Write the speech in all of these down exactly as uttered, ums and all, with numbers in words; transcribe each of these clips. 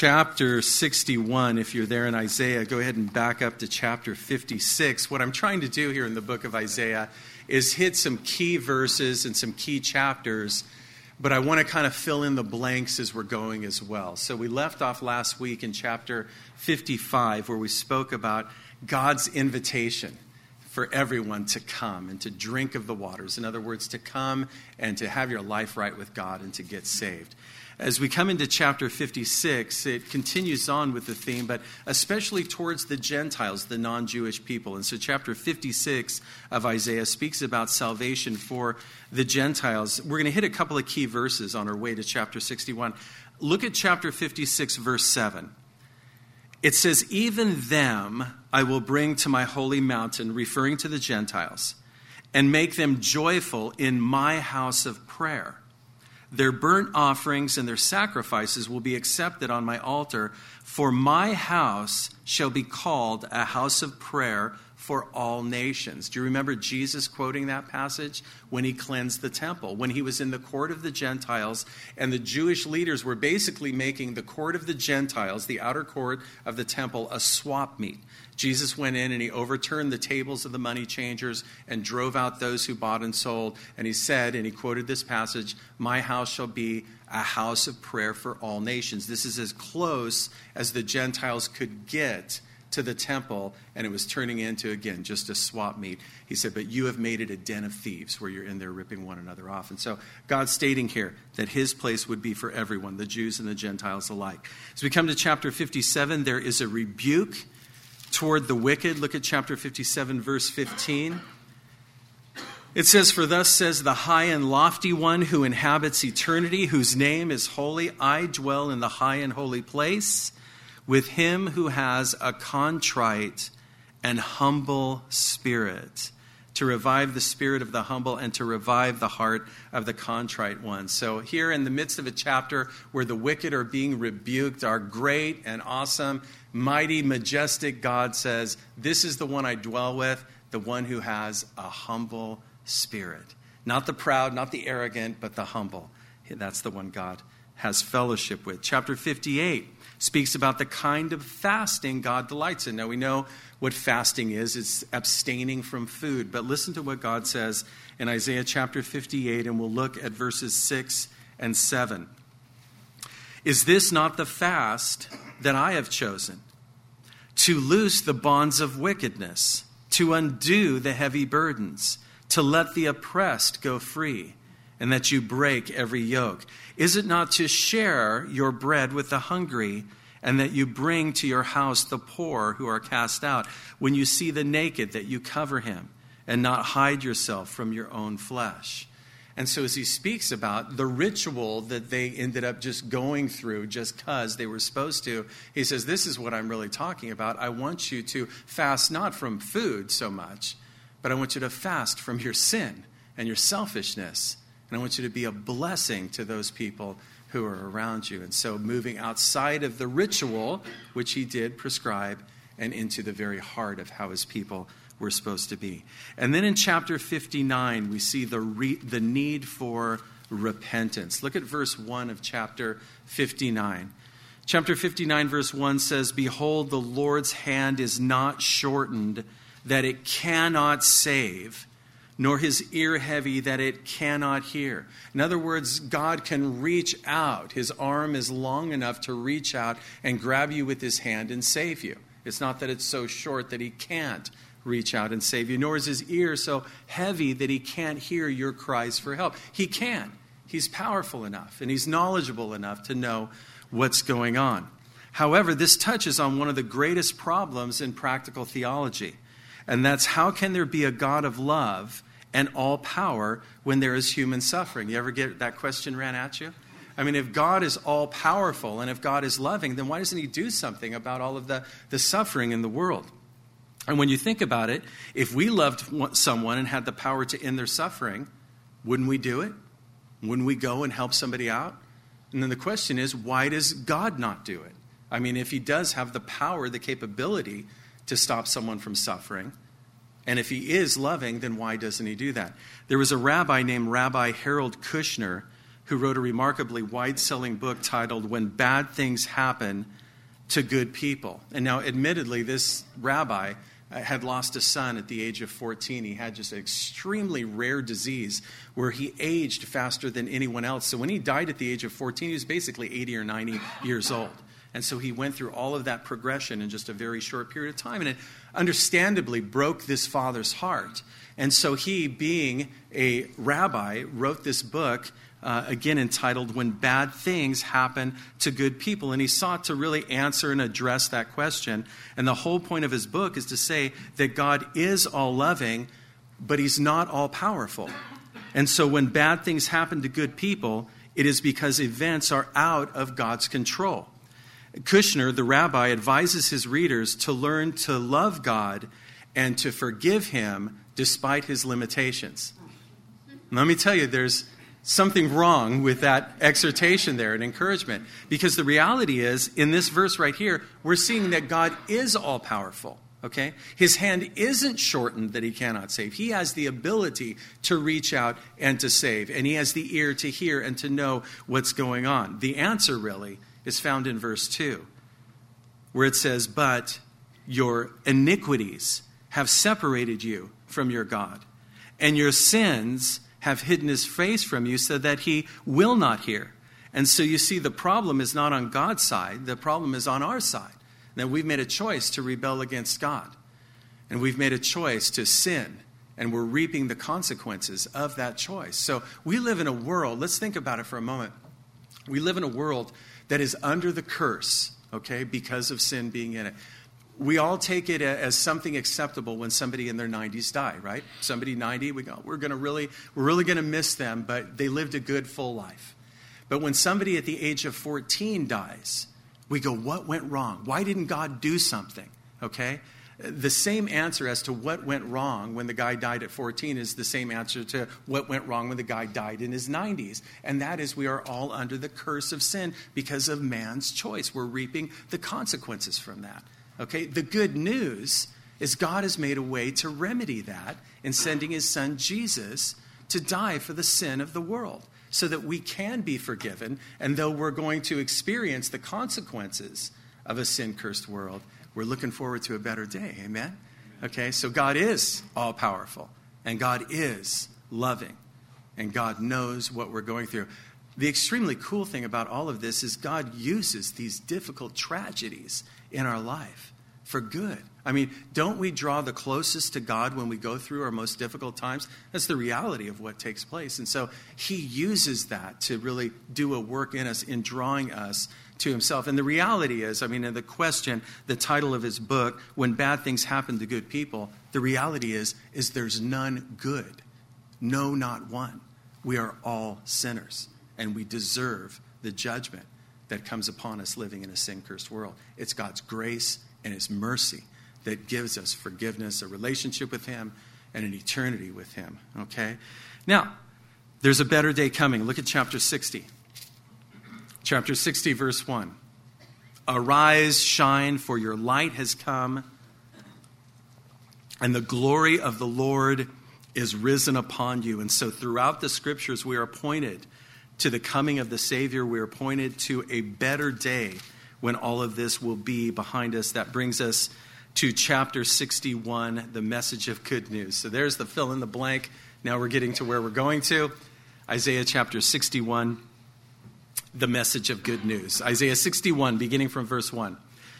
chapter sixty-one, if you're there in Isaiah, go ahead and back up to chapter fifty-six. What I'm trying to do here in the book of Isaiah is hit some key verses and some key chapters, but I want to kind of fill in the blanks as we're going as well. So we left off last week in chapter fifty-five, where we spoke about God's invitation for everyone to come and to drink of the waters. In other words, to come and to have your life right with God and to get saved. As we come into chapter fifty-six, it continues on with the theme, but especially towards the Gentiles, the non-Jewish people. And so chapter fifty-six of Isaiah speaks about salvation for the Gentiles. We're going to hit a couple of key verses on our way to chapter sixty-one. Look at chapter fifty-six, verse seven. It says, "Even them I will bring to my holy mountain," referring to the Gentiles, "and make them joyful in my house of prayer. Their burnt offerings and their sacrifices will be accepted on my altar, for my house shall be called a house of prayer for all nations." Do you remember Jesus quoting that passage when he cleansed the temple? When he was in the court of the Gentiles, and the Jewish leaders were basically making the court of the Gentiles, the outer court of the temple, a swap meet. Jesus went in and he overturned the tables of the money changers and drove out those who bought and sold. And he said, and he quoted this passage, "My house shall be a house of prayer for all nations." This is as close as the Gentiles could get to the temple, and it was turning into, again, just a swap meet. He said, "But you have made it a den of thieves," where you're in there ripping one another off. And so God's stating here that his place would be for everyone, the Jews and the Gentiles alike. As we come to chapter fifty-seven, there is a rebuke toward the wicked. Look at chapter fifty-seven, verse fifteen. It says, "For thus says the high and lofty one who inhabits eternity, whose name is holy. I dwell in the high and holy place with him who has a contrite and humble spirit, to revive the spirit of the humble and to revive the heart of the contrite one." So here in the midst of a chapter where the wicked are being rebuked, our great and awesome, mighty, majestic God says, "This is the one I dwell with, the one who has a humble spirit." Not the proud, not the arrogant, but the humble. That's the one God has fellowship with. Chapter fifty-eight speaks about the kind of fasting God delights in. Now we know what fasting is. It's abstaining from food. But listen to what God says in Isaiah chapter fifty-eight, and we'll look at verses six and seven. "Is this not the fast that I have chosen? To loose the bonds of wickedness, to undo the heavy burdens, to let the oppressed go free, and that you break every yoke. Is it not to share your bread with the hungry, and that you bring to your house the poor who are cast out? When you see the naked, that you cover him, and not hide yourself from your own flesh." And so as he speaks about the ritual that they ended up just going through just because they were supposed to, he says, this is what I'm really talking about. I want you to fast not from food so much, but I want you to fast from your sin and your selfishness. And I want you to be a blessing to those people who are around you. And so moving outside of the ritual, which he did prescribe, and into the very heart of how his people were supposed to be. And then in chapter fifty-nine, we see the re- the need for repentance. Look at verse one of chapter fifty-nine. Chapter fifty-nine, verse one says, "Behold, the Lord's hand is not shortened, that it cannot save, nor his ear heavy, that it cannot hear." In other words, God can reach out. His arm is long enough to reach out and grab you with his hand and save you. It's not that it's so short that he can't reach out and save you, nor is his ear so heavy that he can't hear your cries for help. He can. He's powerful enough, and he's knowledgeable enough to know what's going on. However, this touches on one of the greatest problems in practical theology. And that's, how can there be a God of love and all power when there is human suffering? You ever get that question ran at you? I mean, if God is all powerful and if God is loving, then why doesn't he do something about all of the, the suffering in the world? And when you think about it, if we loved someone and had the power to end their suffering, wouldn't we do it? Wouldn't we go and help somebody out? And then the question is, why does God not do it? I mean, if he does have the power, the capability to stop someone from suffering, and if he is loving, then why doesn't he do that? There was a rabbi named Rabbi Harold Kushner who wrote a remarkably wide-selling book titled When Bad Things Happen to Good People. And now, admittedly, this rabbi had lost a son at the age of fourteen. He had just an extremely rare disease where he aged faster than anyone else. So when he died at the age of fourteen, he was basically eighty or ninety years old. And so he went through all of that progression in just a very short period of time. And it understandably broke this father's heart. And so he, being a rabbi, wrote this book, uh, again entitled When Bad Things Happen to Good People. And he sought to really answer and address that question. And the whole point of his book is to say that God is all-loving, but he's not all-powerful. And so when bad things happen to good people, it is because events are out of God's control. Kushner, the rabbi, advises his readers to learn to love God and to forgive him despite his limitations. And let me tell you, there's something wrong with that exhortation there and encouragement. Because the reality is, in this verse right here, we're seeing that God is all-powerful. Okay? His hand isn't shortened that he cannot save. He has the ability to reach out and to save. And he has the ear to hear and to know what's going on. The answer, really, is found in verse two, where it says, but your iniquities have separated you from your God, and your sins have hidden his face from you so that he will not hear. And so you see, the problem is not on God's side. The problem is on our side. That we've made a choice to rebel against God. And we've made a choice to sin. And we're reaping the consequences of that choice. So we live in a world, let's think about it for a moment. We live in a world that is under the curse, okay, because of sin being in it. We all take it as something acceptable when somebody in their nineties die, right? Somebody ninety, we go, we're going to really, we're really going to miss them, but they lived a good, full life. But when somebody at the age of fourteen dies, we go, what went wrong? Why didn't God do something? Okay? The same answer as to what went wrong when the guy died at fourteen is the same answer to what went wrong when the guy died in his nineties. And that is, we are all under the curse of sin because of man's choice. We're reaping the consequences from that. Okay? The good news is God has made a way to remedy that in sending his son Jesus to die for the sin of the world, so that we can be forgiven. And though we're going to experience the consequences of a sin-cursed world, we're looking forward to a better day. Amen? Okay, so God is all-powerful, and God is loving, and God knows what we're going through. The extremely cool thing about all of this is God uses these difficult tragedies in our life for good. I mean, don't we draw the closest to God when we go through our most difficult times? That's the reality of what takes place. And so he uses that to really do a work in us in drawing us to himself. And the reality is, I mean, in the question, the title of his book, When Bad Things Happen to Good People, the reality is, is there's none good. No, not one. We are all sinners, and we deserve the judgment that comes upon us living in a sin-cursed world. It's God's grace and his mercy that gives us forgiveness, a relationship with him, and an eternity with him. Okay? Now, there's a better day coming. Look at chapter sixty. Chapter sixty, verse one. Arise, shine, for your light has come, and the glory of the Lord is risen upon you. And so throughout the scriptures, we are pointed to the coming of the Savior. We are pointed to a better day when all of this will be behind us. That brings us to chapter sixty-one, the message of good news. So there's the fill in the blank. Now we're getting to where we're going to. Isaiah chapter sixty-one, the message of good news. Isaiah sixty-one, beginning from verse one.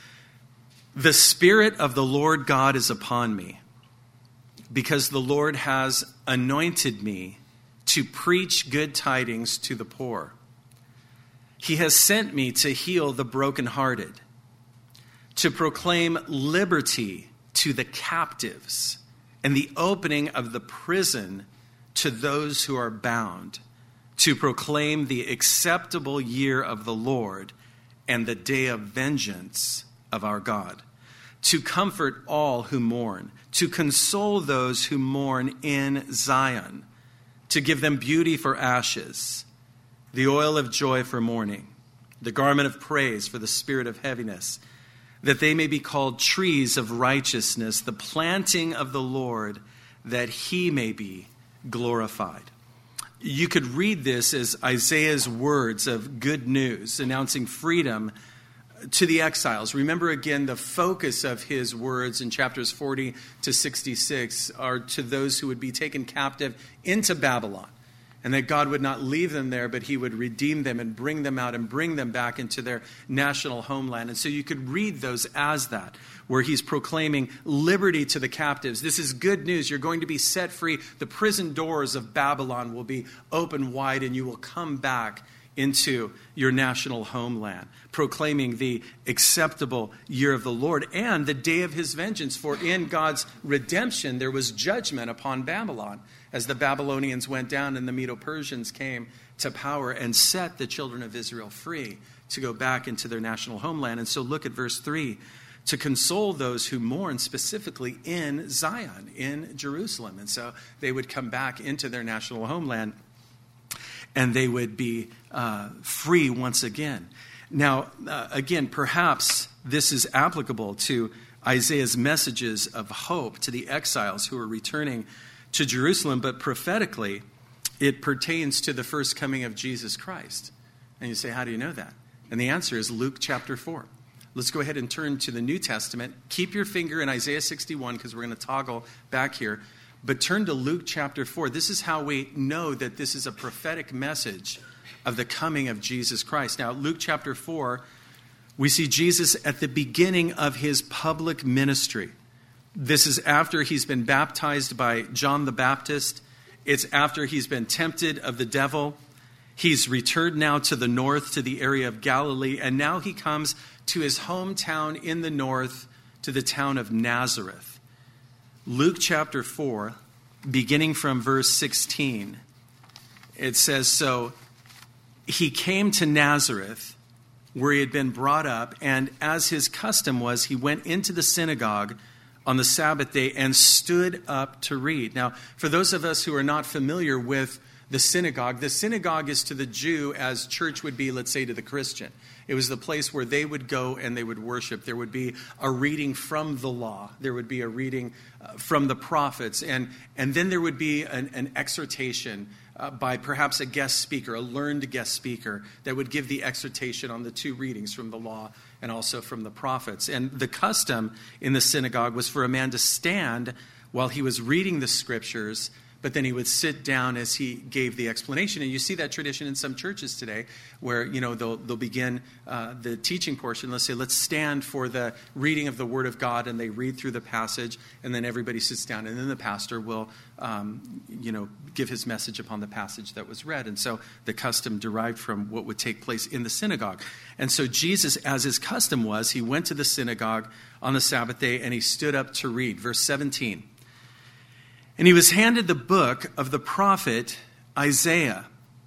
The Spirit of the Lord God is upon me, because the Lord has anointed me to preach good tidings to the poor. He has sent me to heal the brokenhearted, to proclaim liberty to the captives, and the opening of the prison to those who are bound, to proclaim the acceptable year of the Lord and the day of vengeance of our God, to comfort all who mourn, to console those who mourn in Zion, to give them beauty for ashes, the oil of joy for mourning, the garment of praise for the spirit of heaviness, that they may be called trees of righteousness, the planting of the Lord, that he may be glorified. you could read this as Isaiah's words of good news, announcing freedom to the exiles. Remember again, the focus of his words in chapters forty to sixty-six are to those who would be taken captive into Babylon. And that God would not leave them there, but he would redeem them and bring them out and bring them back into their national homeland. And so you could read those as that, where he's proclaiming liberty to the captives. This is good news. You're going to be set free. The prison doors of Babylon will be open wide, and you will come back into your national homeland, proclaiming the acceptable year of the Lord and the day of his vengeance. For in God's redemption, there was judgment upon Babylon, as the Babylonians went down and the Medo-Persians came to power and set the children of Israel free to go back into their national homeland. And so look at verse three. To console those who mourn, specifically in Zion, in Jerusalem. And so they would come back into their national homeland, and they would be uh, free once again. Now, uh, again, perhaps this is applicable to Isaiah's messages of hope to the exiles who are returning to Jerusalem, but prophetically, it pertains to the first coming of Jesus Christ. And you say, how do you know that? And the answer is Luke chapter four. Let's go ahead and turn to the New Testament. Keep your finger in Isaiah sixty-one, because we're going to toggle back here. But turn to Luke chapter four. This is how we know that this is a prophetic message of the coming of Jesus Christ. Now, Luke chapter four, we see Jesus at the beginning of his public ministry. This is after he's been baptized by John the Baptist. It's after he's been tempted of the devil. He's returned now to the north, to the area of Galilee, and now he comes to his hometown in the north, to the town of Nazareth. Luke chapter four, beginning from verse sixteen, it says, so he came to Nazareth, where he had been brought up, and as his custom was, he went into the synagogue on the Sabbath day and stood up to read. Now, for those of us who are not familiar with the synagogue, the synagogue is to the Jew as church would be, let's say, to the Christian. It was the place where they would go and they would worship. There would be a reading from the law. There would be a reading uh, from the prophets. And, and then there would be an, an exhortation uh, by perhaps a guest speaker, a learned guest speaker, that would give the exhortation on the two readings from the law and also from the prophets. And the custom in the synagogue was for a man to stand while he was reading the scriptures, but then he would sit down as he gave the explanation. And you see that tradition in some churches today where, you know, they'll, they'll begin uh, the teaching portion. Let's say, let's stand for the reading of the Word of God, and they read through the passage, and then everybody sits down, and then the pastor will, um, you know, give his message upon the passage that was read. And so the custom derived from what would take place in the synagogue. And so Jesus, as his custom was, he went to the synagogue on the Sabbath day, and he stood up to read. Verse seventeen. And he was handed the book of the prophet Isaiah.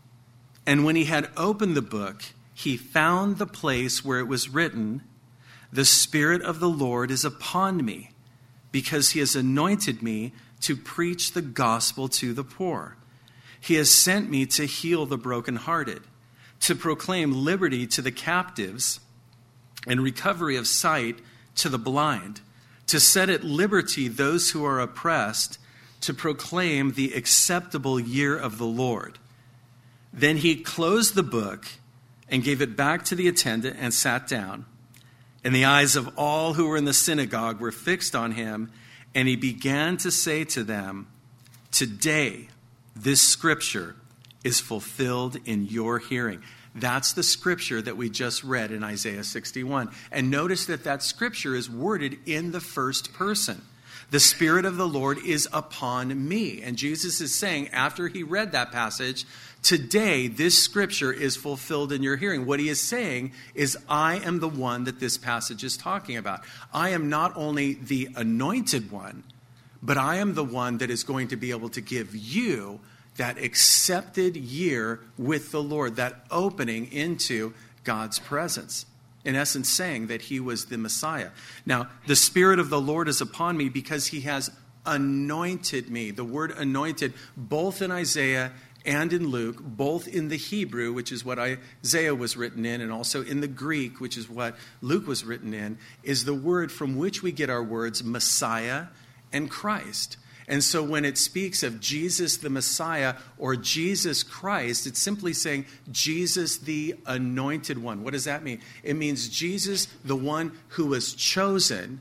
And when he had opened the book, he found the place where it was written, "The Spirit of the Lord is upon me, because he has anointed me to preach the gospel to the poor. He has sent me to heal the brokenhearted, to proclaim liberty to the captives and recovery of sight to the blind, to set at liberty those who are oppressed, to proclaim the acceptable year of the Lord." Then he closed the book and gave it back to the attendant and sat down. And the eyes of all who were in the synagogue were fixed on him, and he began to say to them, "Today, this scripture is fulfilled in your hearing." That's the scripture that we just read in Isaiah sixty-one. And notice that that scripture is worded in the first person. The Spirit of the Lord is upon me. And Jesus is saying, after he read that passage, today this scripture is fulfilled in your hearing. What he is saying is, I am the one that this passage is talking about. I am not only the anointed one, but I am the one that is going to be able to give you that accepted year with the Lord, that opening into God's presence. In essence, saying that he was the Messiah. Now, the Spirit of the Lord is upon me because he has anointed me. The word anointed, both in Isaiah and in Luke, both in the Hebrew, which is what Isaiah was written in, and also in the Greek, which is what Luke was written in, is the word from which we get our words Messiah and Christ. And so when it speaks of Jesus the Messiah or Jesus Christ, it's simply saying Jesus the Anointed One. What does that mean? It means Jesus, the one who was chosen,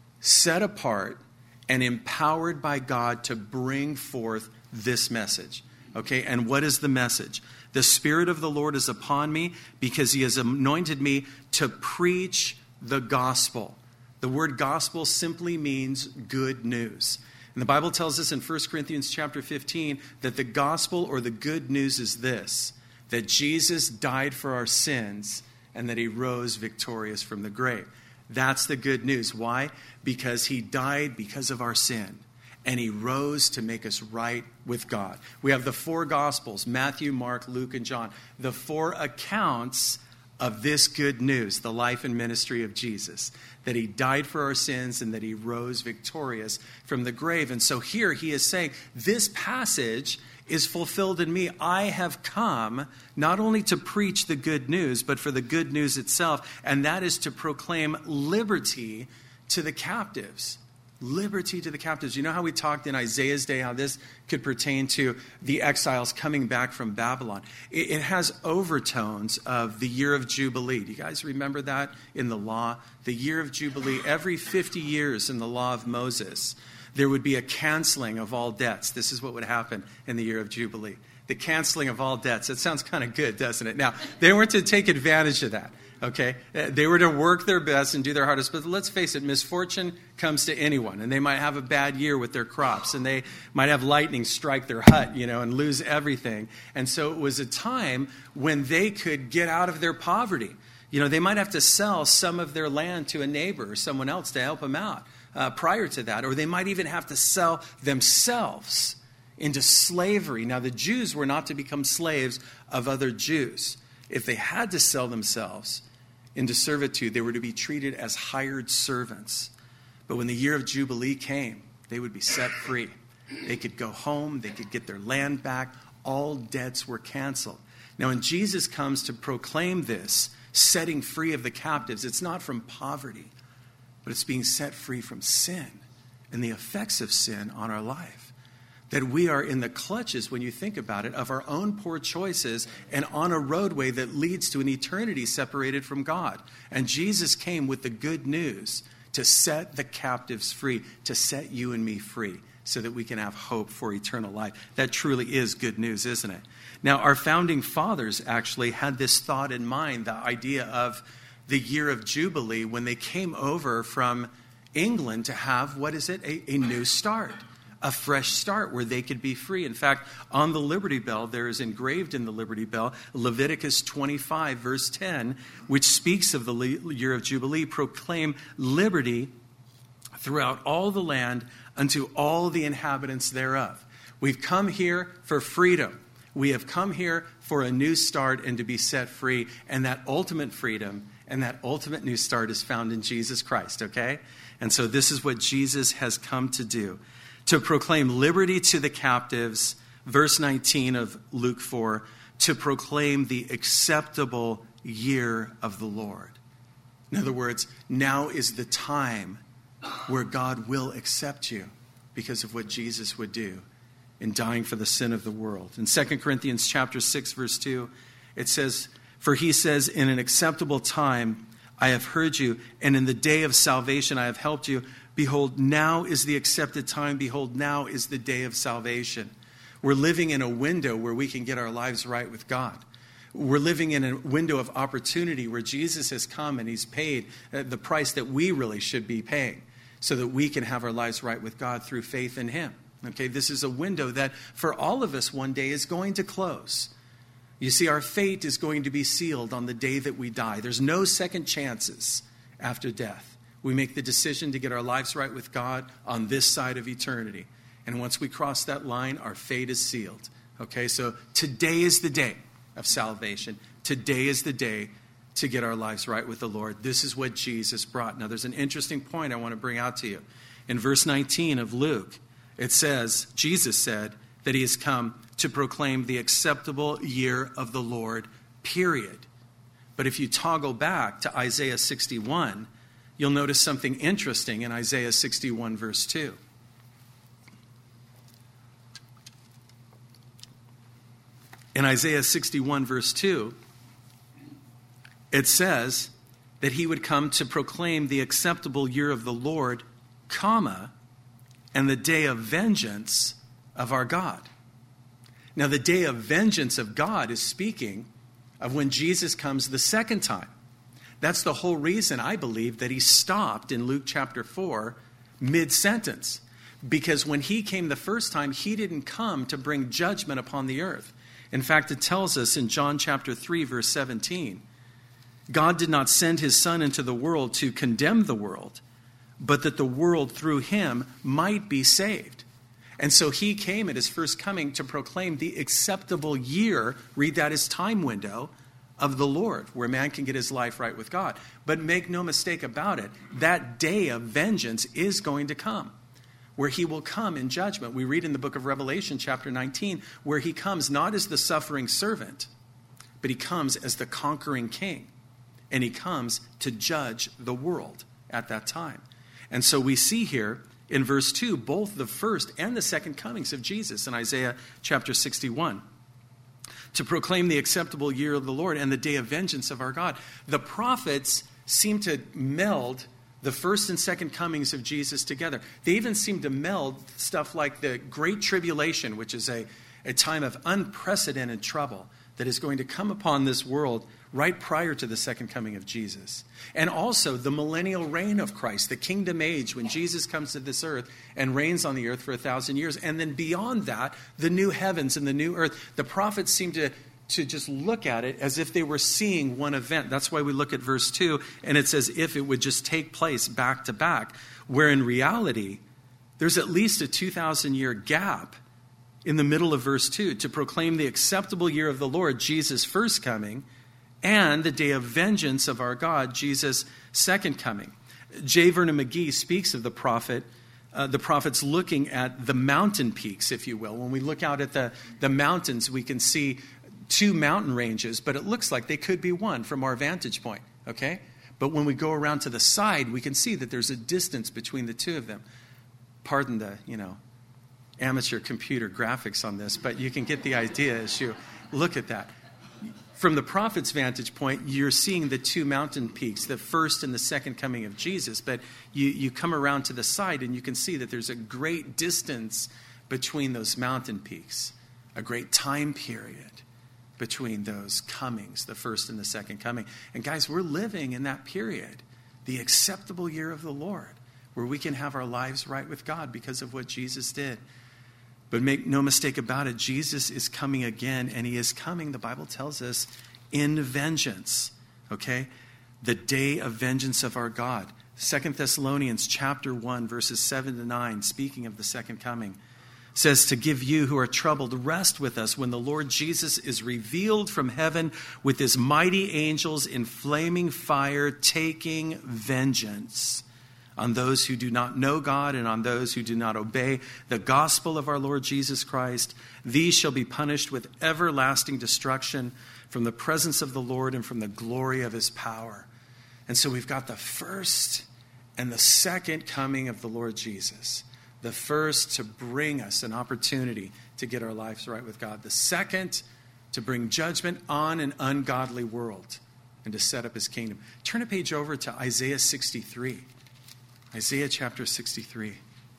set apart, and empowered by God to bring forth this message. Okay, and what is the message? The Spirit of the Lord is upon me because he has anointed me to preach the gospel. The word gospel simply means good news. And the Bible tells us in First Corinthians chapter fifteen that the gospel or the good news is this, that Jesus died for our sins and that he rose victorious from the grave. That's the good news. Why? Because he died because of our sin and he rose to make us right with God. We have the four gospels, Matthew, Mark, Luke, and John, the four accounts of this good news, the life and ministry of Jesus, that he died for our sins and that he rose victorious from the grave. And so here he is saying, this passage is fulfilled in me. I have come not only to preach the good news, but for the good news itself, and that is to proclaim liberty to the captives. Liberty to the captives. You know how we talked in Isaiah's day how this could pertain to the exiles coming back from Babylon. It, it has overtones of the year of Jubilee. Do you guys remember that in the law? The year of Jubilee, every fifty years in the law of Moses, there would be a canceling of all debts. This is what would happen in the year of Jubilee. The canceling of all debts. It sounds kind of good, doesn't it? Now, they weren't to take advantage of that. Okay, they were to work their best and do their hardest, but let's face it, misfortune comes to anyone, and they might have a bad year with their crops, and they might have lightning strike their hut, you know, and lose everything. And so it was a time when they could get out of their poverty. You know, they might have to sell some of their land to a neighbor or someone else to help them out uh, prior to that, or they might even have to sell themselves into slavery. Now, the Jews were not to become slaves of other Jews. If they had to sell themselves into servitude, they were to be treated as hired servants. But when the year of Jubilee came, they would be set free. They could go home. They could get their land back. All debts were canceled. Now, when Jesus comes to proclaim this, setting free of the captives, it's not from poverty, but it's being set free from sin and the effects of sin on our life. That we are in the clutches, when you think about it, of our own poor choices and on a roadway that leads to an eternity separated from God. And Jesus came with the good news to set the captives free, to set you and me free, so that we can have hope for eternal life. That truly is good news, isn't it? Now, our founding fathers actually had this thought in mind, the idea of the year of Jubilee, when they came over from England to have, what is it, a, a new start. A fresh start where they could be free. In fact, on the Liberty Bell, there is engraved in the Liberty Bell, Leviticus twenty-five, verse ten, which speaks of the year of Jubilee, proclaim liberty throughout all the land unto all the inhabitants thereof. We've come here for freedom. We have come here for a new start and to be set free. And that ultimate freedom and that ultimate new start is found in Jesus Christ, okay? And so this is what Jesus has come to do. To proclaim liberty to the captives, verse nineteen of Luke four, to proclaim the acceptable year of the Lord. In other words, now is the time where God will accept you because of what Jesus would do in dying for the sin of the world. In Second Corinthians chapter six, verse two, it says, "For he says, in an acceptable time I have heard you, and in the day of salvation I have helped you. Behold, now is the accepted time. Behold, now is the day of salvation." We're living in a window where we can get our lives right with God. We're living in a window of opportunity where Jesus has come and he's paid the price that we really should be paying so that we can have our lives right with God through faith in him. Okay, this is a window that for all of us one day is going to close. You see, our fate is going to be sealed on the day that we die. There's no second chances after death. We make the decision to get our lives right with God on this side of eternity. And once we cross that line, our fate is sealed. Okay, so today is the day of salvation. Today is the day to get our lives right with the Lord. This is what Jesus brought. Now, there's an interesting point I want to bring out to you. In verse nineteen of Luke, it says, Jesus said that he has come to proclaim the acceptable year of the Lord, period. But if you toggle back to Isaiah sixty-one, you'll notice something interesting in Isaiah sixty-one, verse two. In Isaiah sixty-one, verse two, it says that he would come to proclaim the acceptable year of the Lord, comma, and the day of vengeance of our God. Now, the day of vengeance of God is speaking of when Jesus comes the second time. That's the whole reason, I believe, that he stopped in Luke chapter four, mid-sentence. Because when he came the first time, he didn't come to bring judgment upon the earth. In fact, it tells us in John chapter three, verse seventeen, God did not send his Son into the world to condemn the world, but that the world through him might be saved. And so he came at his first coming to proclaim the acceptable year, read that as time window, of the Lord, where man can get his life right with God. But make no mistake about it, that day of vengeance is going to come, where he will come in judgment. We read in the book of Revelation, chapter nineteen, where he comes not as the suffering servant, but he comes as the conquering king. And he comes to judge the world at that time. And so we see here in verse two, both the first and the second comings of Jesus in Isaiah chapter sixty-one. To proclaim the acceptable year of the Lord and the day of vengeance of our God. The prophets seem to meld the first and second comings of Jesus together. They even seem to meld stuff like the Great Tribulation, which is a, a time of unprecedented trouble that is going to come upon this world right prior to the second coming of Jesus. And also the millennial reign of Christ, the kingdom age when Jesus comes to this earth and reigns on the earth for a thousand years. And then beyond that, the new heavens and the new earth. The prophets seem to, to just look at it as if they were seeing one event. That's why we look at verse two, and it's as if it would just take place back to back, where in reality, there's at least a two thousand year gap in the middle of verse two to proclaim the acceptable year of the Lord, Jesus' first coming, and the day of vengeance of our God, Jesus' second coming. J. Vernon McGee speaks of the prophet, uh, the prophets looking at the mountain peaks, if you will. When we look out at the, the mountains, we can see two mountain ranges, but it looks like they could be one from our vantage point, okay? But when we go around to the side, we can see that there's a distance between the two of them. Pardon the, you know, amateur computer graphics on this, but you can get the idea as you look at that. From the prophet's vantage point, you're seeing the two mountain peaks, the first and the second coming of Jesus. But you, you come around to the side and you can see that there's a great distance between those mountain peaks, a great time period between those comings, the first and the second coming. And guys, we're living in that period, the acceptable year of the Lord, where we can have our lives right with God because of what Jesus did. But make no mistake about it, Jesus is coming again, and he is coming, the Bible tells us, in vengeance, okay? The day of vengeance of our God. Second Thessalonians chapter one, verses seven to nine, speaking of the second coming, says to give you who are troubled rest with us when the Lord Jesus is revealed from heaven with his mighty angels in flaming fire, taking vengeance on those who do not know God and on those who do not obey the gospel of our Lord Jesus Christ. These shall be punished with everlasting destruction from the presence of the Lord and from the glory of his power. And so we've got the first and the second coming of the Lord Jesus. The first to bring us an opportunity to get our lives right with God. The second to bring judgment on an ungodly world and to set up his kingdom. Turn a page over to Isaiah sixty-three. Isaiah chapter sixty-three.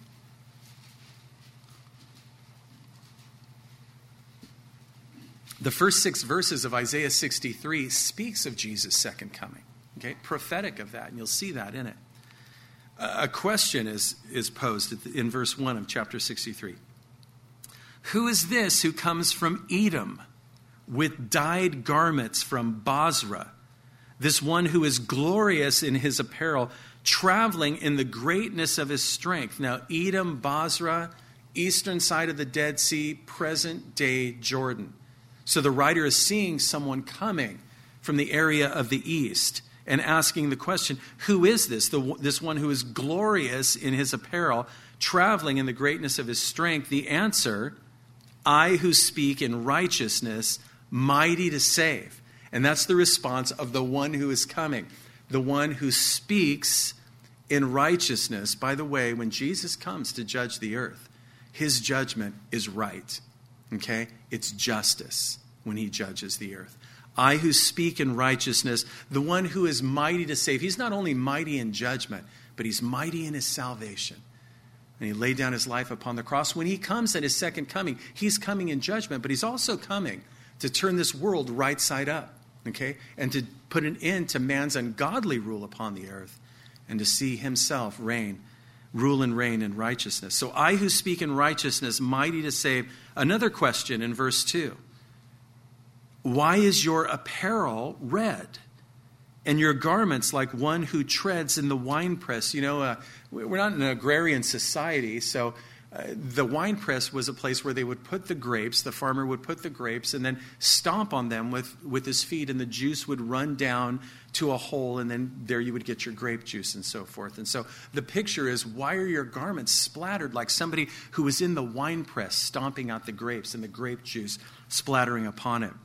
The first six verses of Isaiah sixty-three speaks of Jesus' second coming. Okay, prophetic of that, and you'll see that in it. A question is, is posed in verse one of chapter sixty-three. Who is this who comes from Edom with dyed garments from Bozrah? This one who is glorious in his apparel, traveling in the greatness of his strength. Now, Edom, Bozrah, eastern side of the Dead Sea, present day Jordan. So the writer is seeing someone coming from the area of the east and asking the question, who is this? The, this one who is glorious in his apparel, traveling in the greatness of his strength. The answer, I who speak in righteousness, mighty to save. And that's the response of the one who is coming. The one who speaks in righteousness. By the way, when Jesus comes to judge the earth, his judgment is right. Okay? It's justice. when he judges the earth. I who speak in righteousness, the one who is mighty to save. He's not only mighty in judgment, but he's mighty in his salvation. And he laid down his life upon the cross. When he comes at his second coming, he's coming in judgment, but he's also coming to turn this world right side up, okay? And to put an end to man's ungodly rule upon the earth and to see himself reign, rule and reign in righteousness. So I who speak in righteousness, mighty to save. Another question in verse two. Why is your apparel red and your garments like one who treads in the winepress? You know, uh, we're not in an agrarian society, so uh, the winepress was a place where they would put the grapes, the farmer would put the grapes and then stomp on them with, with his feet, and the juice would run down to a hole, and then there you would get your grape juice and so forth. And so the picture is, why are your garments splattered like somebody who was in the winepress stomping out the grapes and the grape juice splattering upon it?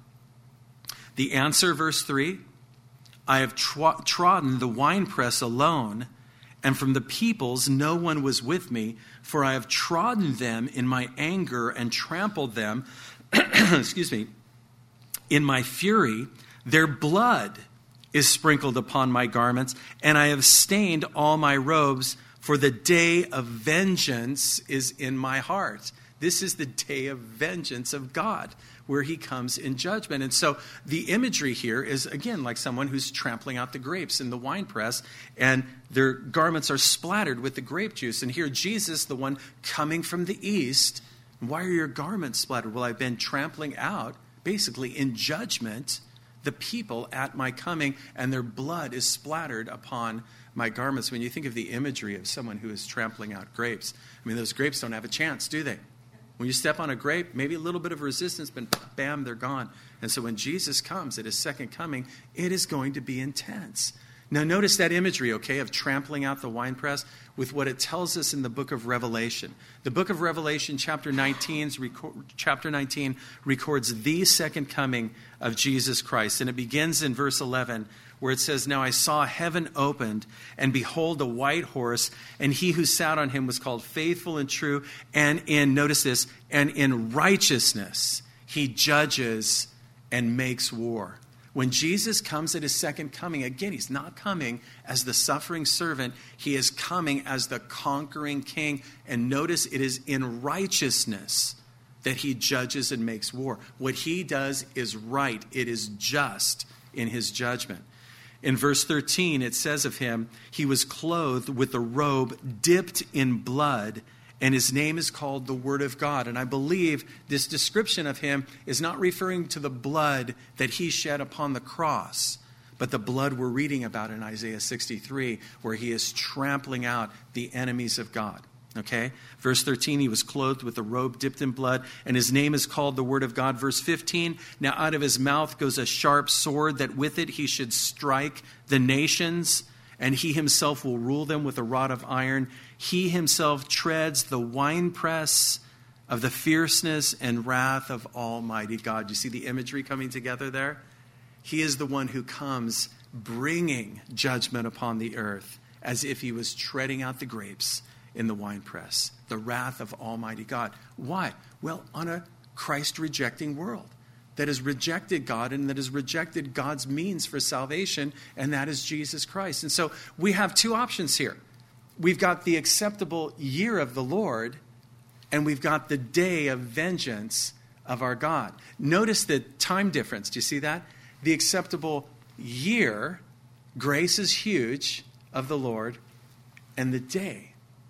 The answer, verse three, I have tro- trodden the winepress alone, and from the peoples no one was with me, for I have trodden them in my anger and trampled them, excuse me, in my fury. Their blood is sprinkled upon my garments, and I have stained all my robes, for the day of vengeance is in my heart. This is the day of vengeance of God, where he comes in judgment. And so the imagery here is, again, like someone who's trampling out the grapes in the winepress, and their garments are splattered with the grape juice. And here Jesus, the one coming from the east, why are your garments splattered? Well, I've been trampling out, basically in judgment, the people at my coming, and their blood is splattered upon my garments. When you think of the imagery of someone who is trampling out grapes, I mean, those grapes don't have a chance, do they? When you step on a grape, maybe a little bit of resistance, but bam, they're gone. And so when Jesus comes at his second coming, it is going to be intense. Now notice that imagery, okay, of trampling out the winepress with what it tells us in the book of Revelation. The book of Revelation, chapter nineteen, chapter nineteen records the second coming of Jesus Christ. And it begins in verse eleven, where it says, Now I saw heaven opened, and behold, a white horse, and he who sat on him was called Faithful and True, and in, notice this, and in righteousness he judges and makes war. When Jesus comes at his second coming, again, he's not coming as the suffering servant. He is coming as the conquering king. And notice it is in righteousness that he judges and makes war. What he does is right. It is just in his judgment. In verse thirteen, it says of him, he was clothed with a robe dipped in blood, and his name is called the Word of God. And I believe this description of him is not referring to the blood that he shed upon the cross, but the blood we're reading about in Isaiah sixty-three, where he is trampling out the enemies of God. Okay? Verse thirteen, he was clothed with a robe dipped in blood, and his name is called the Word of God. Verse fifteen, now out of his mouth goes a sharp sword, that with it he should strike the nations, and he himself will rule them with a rod of iron. He himself treads the winepress of the fierceness and wrath of Almighty God. You see the imagery coming together there? He is the one who comes bringing judgment upon the earth, as if he was treading out the grapes in the winepress. The wrath of Almighty God. Why? Well, on a Christ-rejecting world that has rejected God and that has rejected God's means for salvation, and that is Jesus Christ. And so we have two options here. We've got the acceptable year of the Lord, and we've got the day of vengeance of our God. Notice the time difference. Do you see that? The acceptable year, grace is huge, of the Lord, and the day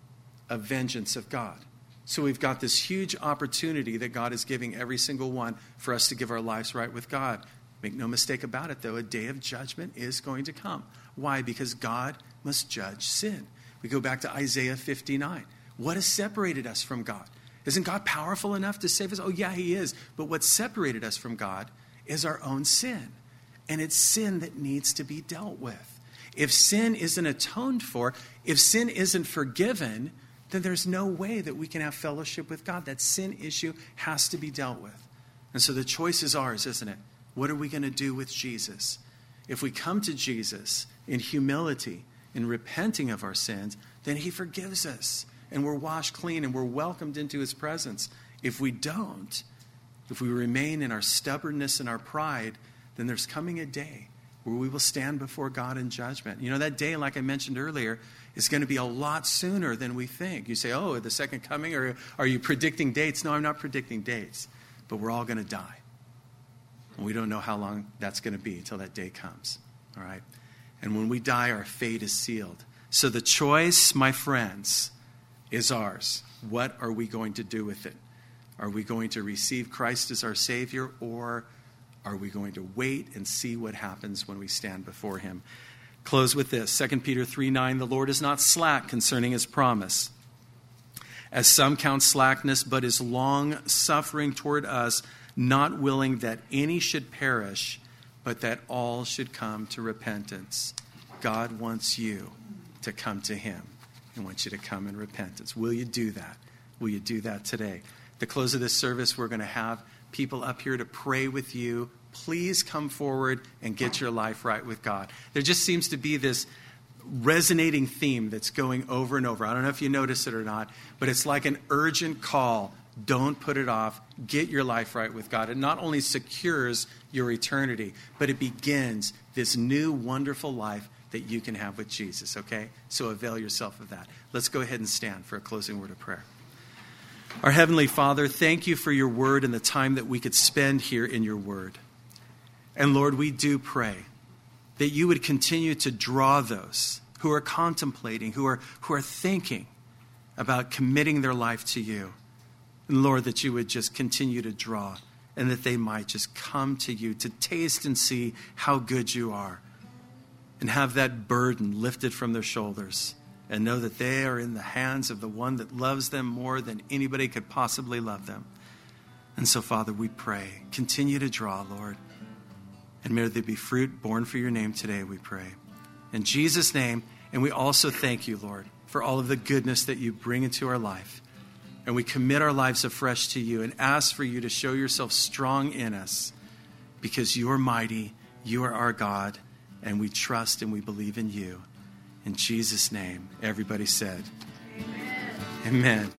of vengeance of God. So we've got this huge opportunity that God is giving every single one for us to give our lives right with God. Make no mistake about it, though, a day of judgment is going to come. Why? Because God must judge sin. We go back to Isaiah fifty-nine. What has separated us from God? Isn't God powerful enough to save us? Oh, yeah, he is. But what separated us from God is our own sin. And it's sin that needs to be dealt with. If sin isn't atoned for, if sin isn't forgiven, then there's no way that we can have fellowship with God. That sin issue has to be dealt with. And so the choice is ours, isn't it? What are we going to do with Jesus? If we come to Jesus in humility, in repenting of our sins, then he forgives us. And we're washed clean and we're welcomed into his presence. If we don't, If we remain in our stubbornness and our pride, then there's coming a day where we will stand before God in judgment. You know, that day, like I mentioned earlier, is going to be a lot sooner than we think. You say, oh, the second coming, or are you predicting dates? No, I'm not predicting dates, but we're all going to die. And we don't know how long that's going to be until that day comes, all right? And when we die, our fate is sealed. So the choice, my friends, is ours. What are we going to do with it? Are we going to receive Christ as our Savior, or are we going to wait and see what happens when we stand before him? Close with this. Second Peter three nine, the Lord is not slack concerning his promise, as some count slackness, but is long-suffering toward us, not willing that any should perish, but that all should come to repentance. God wants you to come to him. He wants you to come in repentance. Will you do that? Will you do that today? At the close of this service, we're going to have people up here to pray with you. Please come forward and get your life right with God. There just seems to be this resonating theme that's going over and over. I don't know if you notice it or not, but it's like an urgent call. Don't put it off. Get your life right with God. It not only secures your eternity, but it begins this new wonderful life that you can have with Jesus, okay? So avail yourself of that. Let's go ahead and stand for a closing word of prayer. Our Heavenly Father, thank you for your word and the time that we could spend here in your word. And Lord, we do pray that you would continue to draw those who are contemplating, who are, who are thinking about committing their life to you. And Lord, that you would just continue to draw, and that they might just come to you to taste and see how good you are, and have that burden lifted from their shoulders, and know that they are in the hands of the one that loves them more than anybody could possibly love them. And so, Father, we pray, continue to draw, Lord, and may there be fruit born for your name today, we pray. In Jesus' name, and we also thank you, Lord, for all of the goodness that you bring into our life. And we commit our lives afresh to you and ask for you to show yourself strong in us, because you are mighty, you are our God, and we trust and we believe in you. In Jesus' name, everybody said, amen. Amen.